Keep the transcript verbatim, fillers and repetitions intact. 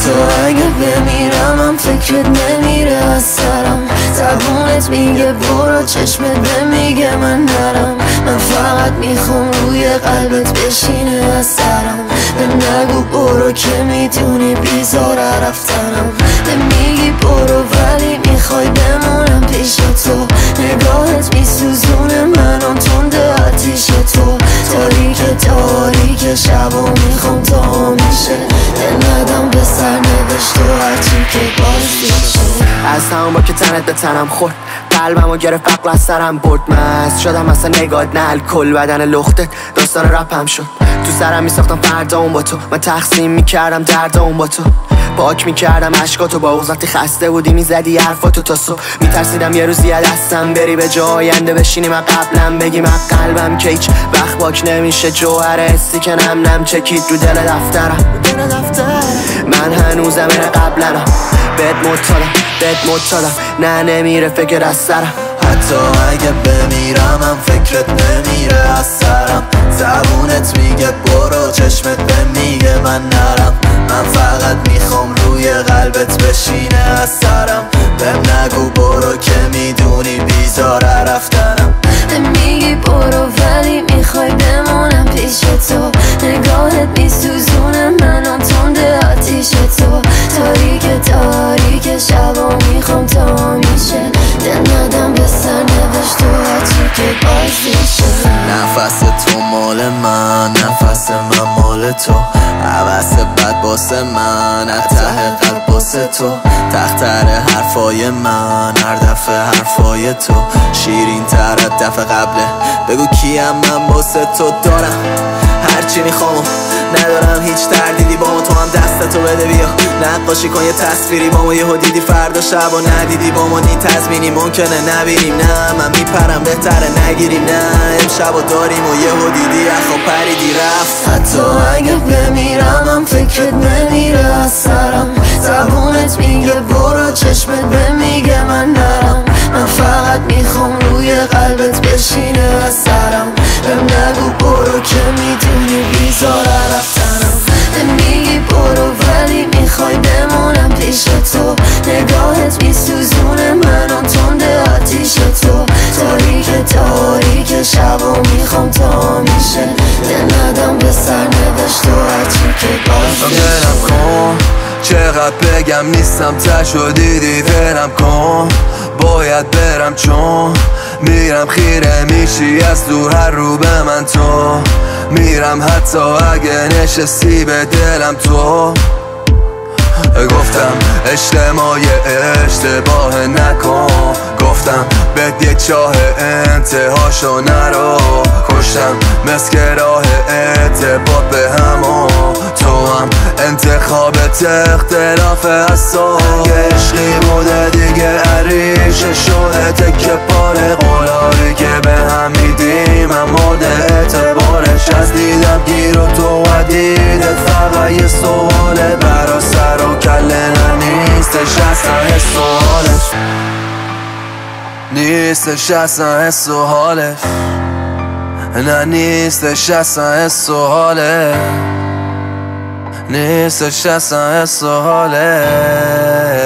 حتی اگه بمیرم هم فکرت نمیره از سرم. زبونت میگه برو، چشمت نمیگه من نرم. من فقط میخوام روی قلبت بشینه از سرم. به نگو برو که میتونی بیزاره رفتنم. به میگی برو ولی میخوای بمونم پیش تو. نگاهت میسوزونه منو تنده آتیش تو. تاریک تاریک شب و میخوام تا میشه دل ندم به سرنوشت و هرچی که باز شه. از همون با که تنت به تنم خورد، قلبم و گرفت عقل از سرم برد. مست شدم اصلا نگات نه الکل، بدن لختت داستان رپم شد. تو سرم میساختم فردا اون با تو، من تقسیم میکردم درد اون با تو. پاک میکردم عشقاتو با وقتی خسته بودی میزدی حرفاتو تا صبح. میترسیدم یه روزی از دستم بری به جای آینده بشینی من قبلم بگی من قلبم که هیچ وقت پاک نمیشه. جوهر حسی که نم نم چکید رو دل دفترم. من هنوزم این قبلنم، بهت معتادم بهت معتادم نه نمیره فکر از سرم. حتی اگه بمیرم هم فکرت نمیره از سرم. زبونت میگه برو، چشمت میگه من نرم. من فقط میخوام روی قلبت بشینه از سرم. بهم نگو برو که میدونی بیزاره رفتنم. میگی برو ولی میخوای بمونم پیش تو. نگاهت میسوزونه منو تنده آتیش تو. تاریک تاریک شب و میخوام تا میشه دل ندم به سرنوشت و هرچی که باز شه. نفس تو مال من، نفس من مال تو. حوث بد باسه من، از ته قلب باسه تو. تختر حرفای من، هر دفعه حرفای تو شیرین تر از دفعه قبله. بگو کیم من باسه تو دارم هرچی میخوام، ندارم هیچ تردیدی با ما. تو هم دستتو بده بیا نقاشی کن یه تصویری با ما. یهو دیدی فردا شب و ندیدی با ما. نی تضمینی ممکنه نبینیم، نه من میپرم بهتره نگیریم. نه امشب و داریم و یهو دیدی اخو پریدی رفت. حتی اگه بمیرم هم فکرت نمیره از سرم. زبونت میگه برو، چشمت میگه من نرم. من فقط میخوام روی قلبت بشینه از سرم. بهم نگو برو که میدونی بیزاره رفتنم. میگی برو ولی میخوای بمونم پیش تو. نگاهت میسوزونه منو تنده آتیش تو. تاریک تاریک شب و میخوام تا میشه دل ندم به سرنوشت و هرچی که باز ولم کن چقدر بگم نیستم تشو دیدی. ولم کن باید برم چون میرم خیره میشی از دور هر رو به من تو. میرم حتی اگه نشستی به دلم تو. گفتم اجتماع اشتباه نکن. گفتم بهت یه چاه انتهاشو نرو. کشتم مسک راه اعتباط به همون. تو هم انتخابت اختلاف از تو. عشقی بوده دیگه عریش شده تکه پاره. قولایی که به هم میدیم من مورد اعتبارش. از دیدم گیر و تو و دیدت فقط یه سواله. برا سر و کله نیستش اصلا حس و حالش. نیستش اصلا حس و حالش. نه نیستش اصلا حس و حالش. نیستش اصلا حس و حالش.